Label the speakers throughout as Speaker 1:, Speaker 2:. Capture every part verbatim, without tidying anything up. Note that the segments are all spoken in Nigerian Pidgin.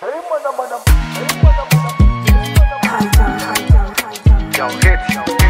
Speaker 1: Yo, hit, yo, hit.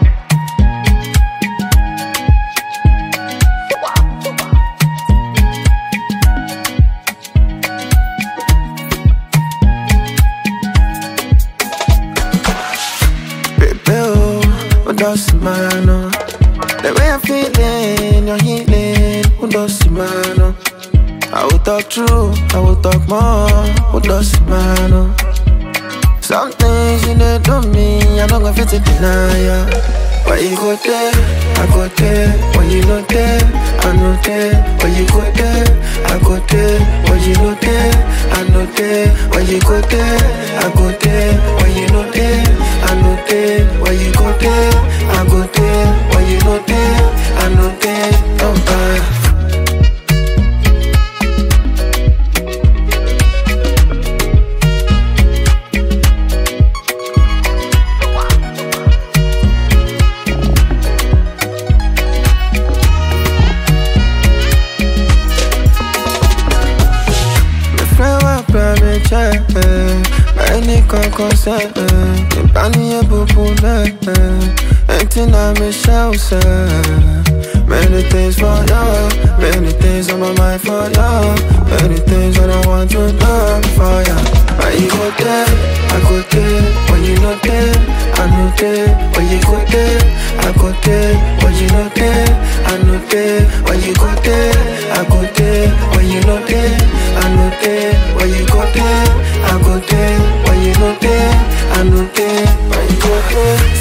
Speaker 2: Who does man? Oh? The way I'm feeling, you're healing. Who does man? Oh? I will talk true, I will talk more. Who does man? Oh? Some things you know do me, I'm not gonna fit to deny ya. Why you go there, I go there. When you know there, I know there. When you go there, I go there. When you know there, I know there. When you go there, I go there. When you know there, I know there. When you go there, I go there. When you know there, I know there. Oh, bye. Any concern, the bunny a boo anything I miss out, sir. Many things for you, many things on my mind for you, many things that I want to know for you. When you go there, I go there. When you know there, I know there. When you go there, I go there. When you know there, I know there. When you go there, I go there. When you know there, I know there. When you go there, I go there. When you know there, I know there. When you go there.